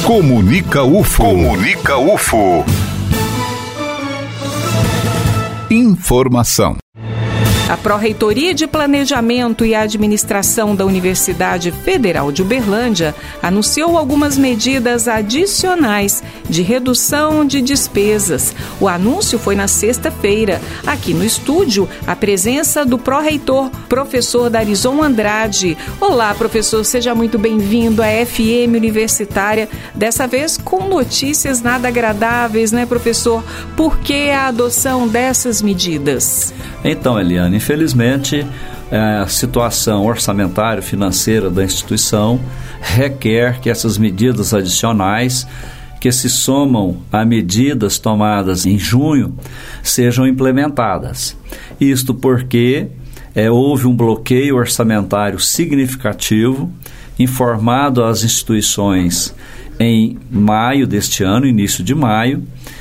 Comunica UFO. Comunica UFO. Informação. A Pró-Reitoria de Planejamento e Administração da Universidade Federal de Uberlândia anunciou algumas medidas adicionais de redução de despesas. O anúncio foi na sexta-feira. Aqui no estúdio, a presença do pró-reitor, professor Darizon Andrade. Olá, professor, seja muito bem-vindo à FM Universitária. Dessa vez com notícias nada agradáveis, né, professor? Por que a adoção dessas medidas? Então, Eliane, infelizmente, a situação orçamentária financeira da instituição requer que essas medidas adicionais, que se somam a medidas tomadas em junho, sejam implementadas. Isto porque houve um bloqueio orçamentário significativo, informado às instituições em maio deste ano, início de maio,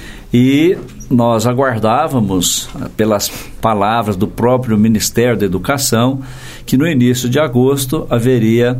e nós aguardávamos, pelas palavras do próprio Ministério da Educação, que no início de agosto haveria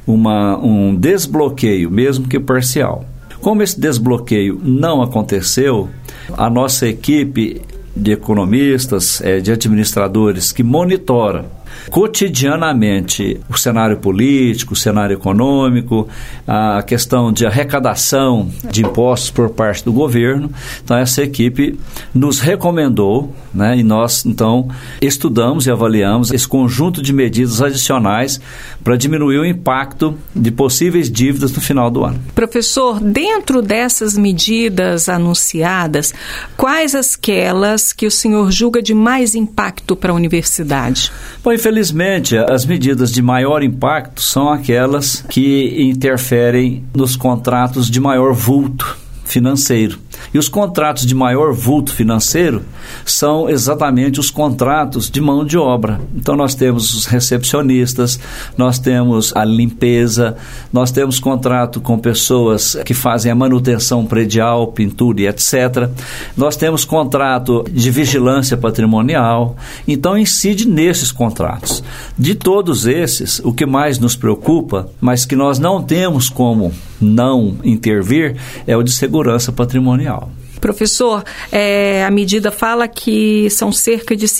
um desbloqueio, mesmo que parcial. Como esse desbloqueio não aconteceu, a nossa equipe de economistas, de administradores que monitora cotidianamente o cenário político, o cenário econômico, a questão de arrecadação de impostos por parte do governo. Então, essa equipe nos recomendou, né, e nós, então, estudamos e avaliamos esse conjunto de medidas adicionais para diminuir o impacto de possíveis dívidas no final do ano. Professor, dentro dessas medidas anunciadas, quais aquelas que o senhor julga de mais impacto para a universidade? Bom, infelizmente, as medidas de maior impacto são aquelas que interferem nos contratos de maior vulto financeiro. E os contratos de maior vulto financeiro são exatamente os contratos de mão de obra. Então, nós temos os recepcionistas, nós temos a limpeza, nós temos contrato com pessoas que fazem a manutenção predial, pintura e etc. Nós temos contrato de vigilância patrimonial. Então, incide nesses contratos. De todos esses, o que mais nos preocupa, mas que nós não temos como não intervir, é o de segurança patrimonial. Professor, a medida fala que são cerca de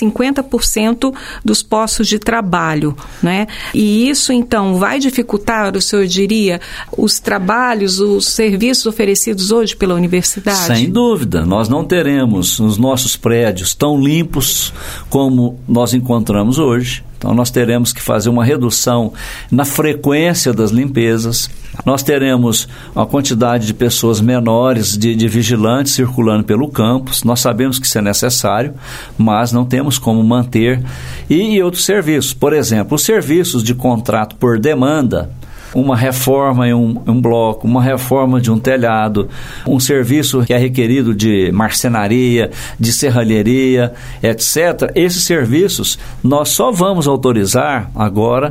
50% dos postos de trabalho, né? E isso, então, vai dificultar, o senhor diria, os trabalhos, os serviços oferecidos hoje pela universidade? Sem dúvida. Nós não teremos os nossos prédios tão limpos como nós encontramos hoje. Então, nós teremos que fazer uma redução na frequência das limpezas. Nós teremos uma quantidade de pessoas menores, de vigilantes circulando pelo campus. Nós sabemos que isso é necessário, mas não temos como manter. E outros serviços, por exemplo, os serviços de contrato por demanda, uma reforma em um bloco, uma reforma de um telhado, um serviço que é requerido de marcenaria, de serralheria, etc. Esses serviços nós só vamos autorizar agora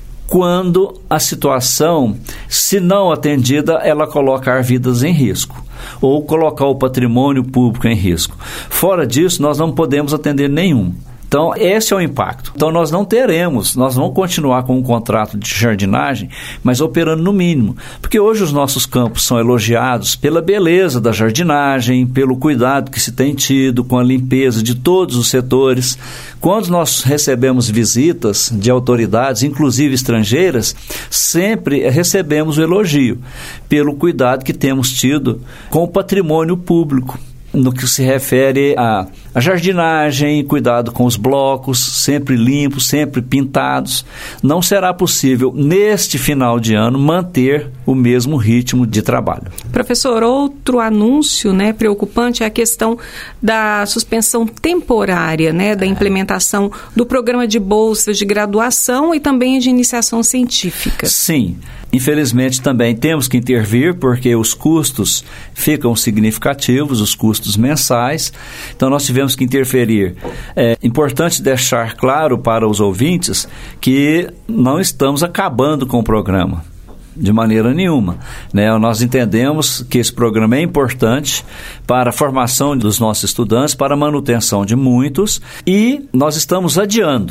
quando a situação, se não atendida, ela colocar vidas em risco ou colocar o patrimônio público em risco. Fora disso, nós não podemos atender nenhum. Então, esse é o impacto. Então, nós vamos continuar com um contrato de jardinagem, mas operando no mínimo. Porque hoje os nossos campos são elogiados pela beleza da jardinagem, pelo cuidado que se tem tido com a limpeza de todos os setores. Quando nós recebemos visitas de autoridades, inclusive estrangeiras, sempre recebemos o elogio pelo cuidado que temos tido com o patrimônio público, no que se refere à jardinagem, cuidado com os blocos, sempre limpos, sempre pintados. Não será possível, neste final de ano, manter o mesmo ritmo de trabalho. Professor, outro anúncio, né, preocupante é a questão da suspensão temporária, né, da implementação do programa de bolsas de graduação e também de iniciação científica. Sim. Infelizmente, também temos que intervir porque os custos ficam significativos, os custos mensais. Então, nós tivemos que interferir. É importante deixar claro para os ouvintes que não estamos acabando com o programa, de maneira nenhuma, né? Nós entendemos que esse programa é importante para a formação dos nossos estudantes, para a manutenção de muitos, e nós estamos adiando.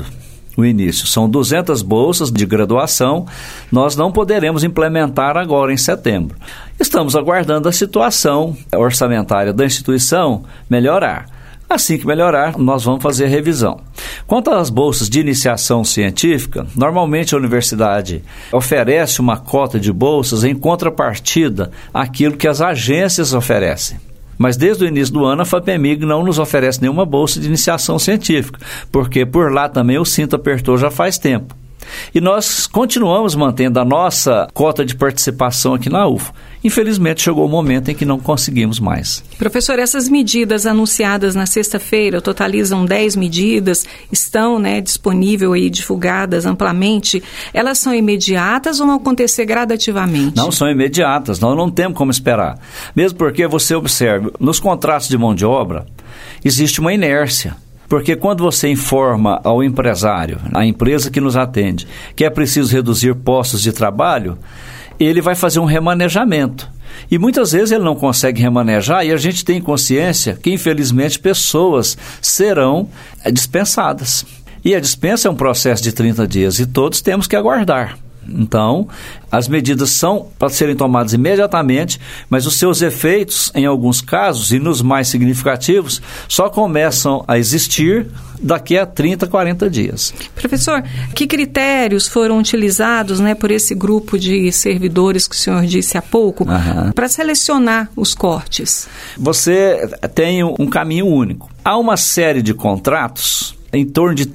o início. São 200 bolsas de graduação, nós não poderemos implementar agora em setembro. Estamos aguardando a situação orçamentária da instituição melhorar. Assim que melhorar, nós vamos fazer a revisão. Quanto às bolsas de iniciação científica, normalmente a universidade oferece uma cota de bolsas em contrapartida àquilo que as agências oferecem. Mas desde o início do ano, a FAPEMIG não nos oferece nenhuma bolsa de iniciação científica, porque por lá também o cinto apertou já faz tempo. E nós continuamos mantendo a nossa cota de participação aqui na UFO. Infelizmente, chegou o momento em que não conseguimos mais. Professor, essas medidas anunciadas na sexta-feira, totalizam 10 medidas, estão disponíveis e divulgadas amplamente. Elas são imediatas ou vão acontecer gradativamente? Não são imediatas, nós não temos como esperar. Mesmo porque você observa, nos contratos de mão de obra, existe uma inércia. Porque quando você informa ao empresário, à empresa que nos atende, que é preciso reduzir postos de trabalho, ele vai fazer um remanejamento. E muitas vezes ele não consegue remanejar e a gente tem consciência que, infelizmente, pessoas serão dispensadas. E a dispensa é um processo de 30 dias e todos temos que aguardar. Então, as medidas são para serem tomadas imediatamente, mas os seus efeitos, em alguns casos, e nos mais significativos, só começam a existir daqui a 30, 40 dias. Professor, que critérios foram utilizados por esse grupo de servidores que o senhor disse há pouco para selecionar os cortes? Você tem um caminho único. Há uma série de contratos. Em torno de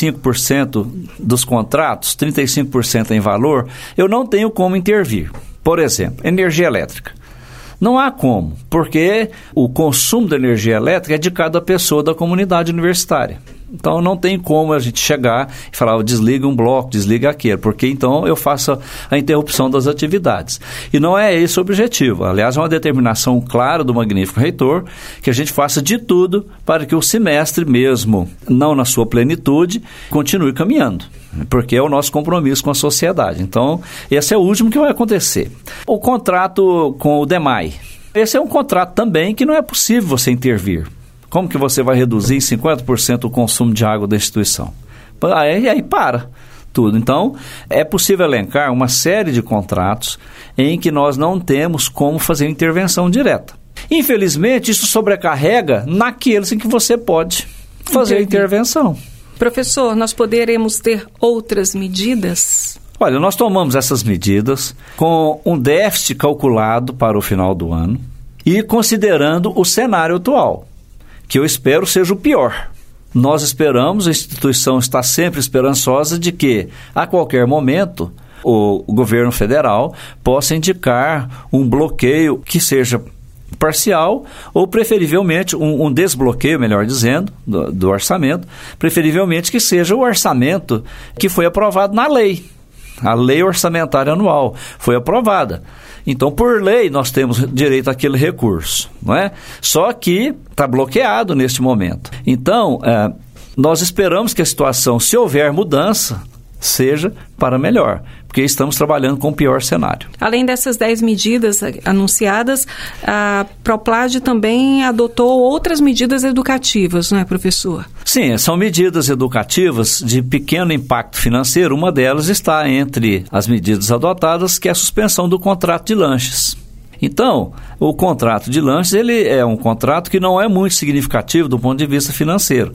35% dos contratos, 35% em valor, eu não tenho como intervir. Por exemplo, energia elétrica. Não há como, porque o consumo da energia elétrica é de cada pessoa da comunidade universitária. Então, não tem como a gente chegar e falar, desliga um bloco, desliga aquele, porque então eu faço a interrupção das atividades. E não é esse o objetivo. Aliás, é uma determinação clara do magnífico reitor que a gente faça de tudo para que o semestre mesmo, não na sua plenitude, continue caminhando, porque é o nosso compromisso com a sociedade. Então, esse é o último que vai acontecer. O contrato com o DEMAI. Esse é um contrato também que não é possível você intervir. Como que você vai reduzir em 50% o consumo de água da instituição? Aí para tudo. Então, é possível elencar uma série de contratos em que nós não temos como fazer intervenção direta. Infelizmente, isso sobrecarrega naqueles em que você pode fazer a intervenção. Professor, nós poderemos ter outras medidas? Olha, nós tomamos essas medidas com um déficit calculado para o final do ano e considerando o cenário atual, que eu espero seja o pior. Nós esperamos, a instituição está sempre esperançosa de que, a qualquer momento, o governo federal possa indicar um bloqueio que seja parcial ou, preferivelmente, um desbloqueio, melhor dizendo, do orçamento, preferivelmente que seja o orçamento que foi aprovado na lei. A lei orçamentária anual foi aprovada. Então, por lei, nós temos direito àquele recurso, não é? Só que está bloqueado neste momento. Então, nós esperamos que a situação, se houver mudança, seja para melhor, porque estamos trabalhando com o pior cenário. Além dessas 10 medidas anunciadas, a Proplage também adotou outras medidas educativas, não é, professor? Sim, são medidas educativas de pequeno impacto financeiro. Uma delas está entre as medidas adotadas, que é a suspensão do contrato de lanches. Então, o contrato de lanches ele é um contrato que não é muito significativo do ponto de vista financeiro,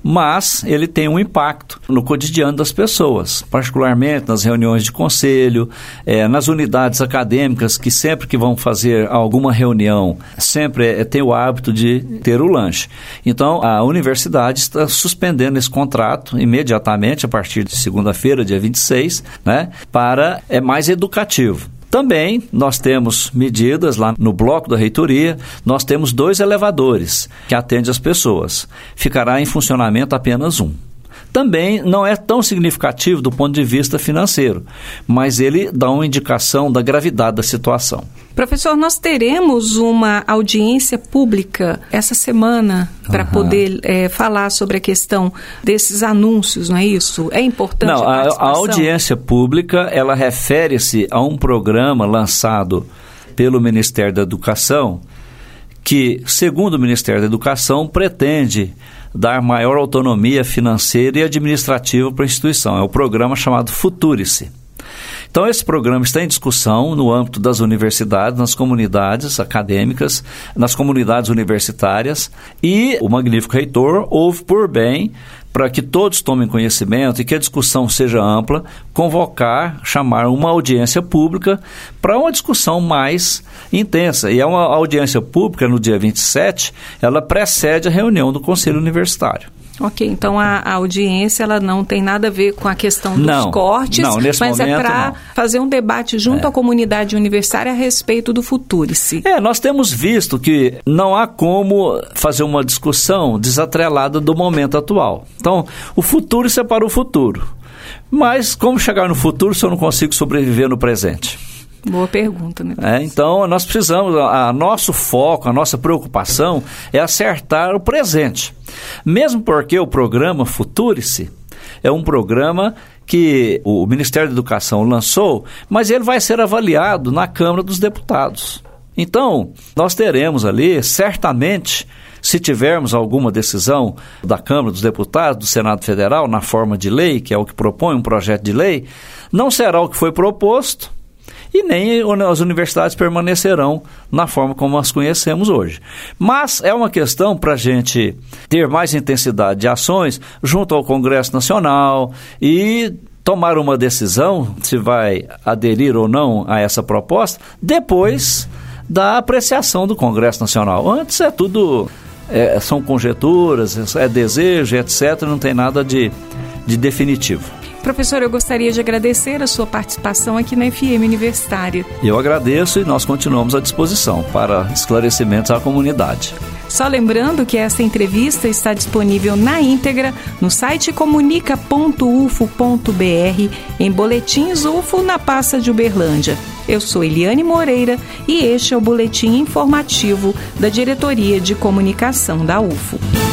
mas ele tem um impacto no cotidiano das pessoas, particularmente nas reuniões de conselho, nas unidades acadêmicas, que sempre que vão fazer alguma reunião, sempre tem o hábito de ter o lanche. Então, a universidade está suspendendo esse contrato imediatamente, a partir de segunda-feira, dia 26, para mais educativo. Também nós temos medidas lá no bloco da reitoria, nós temos 2 elevadores que atendem as pessoas. Ficará em funcionamento apenas um. Também não é tão significativo do ponto de vista financeiro, mas ele dá uma indicação da gravidade da situação. Professor, nós teremos uma audiência pública essa semana para poder falar sobre a questão desses anúncios, não é isso? É importante a participação? A audiência pública, ela refere-se a um programa lançado pelo Ministério da Educação que, segundo o Ministério da Educação, pretende dar maior autonomia financeira e administrativa para a instituição. É o programa chamado Futurice. Então, esse programa está em discussão no âmbito das universidades, nas comunidades acadêmicas, nas comunidades universitárias, e o magnífico reitor houve por bem, para que todos tomem conhecimento e que a discussão seja ampla, chamar uma audiência pública para uma discussão mais intensa. E é uma audiência pública no dia 27, ela precede a reunião do Conselho Universitário. Ok, então a audiência ela não tem nada a ver com a questão dos cortes, mas é para fazer um debate junto à comunidade universitária a respeito do Futurice. Nós temos visto que não há como fazer uma discussão desatrelada do momento atual. Então, o Futurice é para o futuro. Mas como chegar no futuro se eu não consigo sobreviver no presente? Boa pergunta, né? Então, nós precisamos, nosso foco, a nossa preocupação é acertar o presente. Mesmo porque o programa Futurice é um programa que o Ministério da Educação lançou, mas ele vai ser avaliado na Câmara dos Deputados. Então, nós teremos ali, certamente, se tivermos alguma decisão da Câmara dos Deputados, do Senado Federal, na forma de lei, que é o que propõe um projeto de lei, não será o que foi proposto, e nem as universidades permanecerão na forma como as conhecemos hoje. Mas é uma questão para a gente ter mais intensidade de ações junto ao Congresso Nacional e tomar uma decisão se vai aderir ou não a essa proposta depois da apreciação do Congresso Nacional. Antes é tudo, são conjecturas, é desejo, etc., não tem nada de definitivo. Professor, eu gostaria de agradecer a sua participação aqui na FM Universitária. Eu agradeço e nós continuamos à disposição para esclarecimentos à comunidade. Só lembrando que essa entrevista está disponível na íntegra no site comunica.ufo.br, em Boletins UFO na pasta de Uberlândia. Eu sou Eliane Moreira e este é o Boletim Informativo da Diretoria de Comunicação da UFO.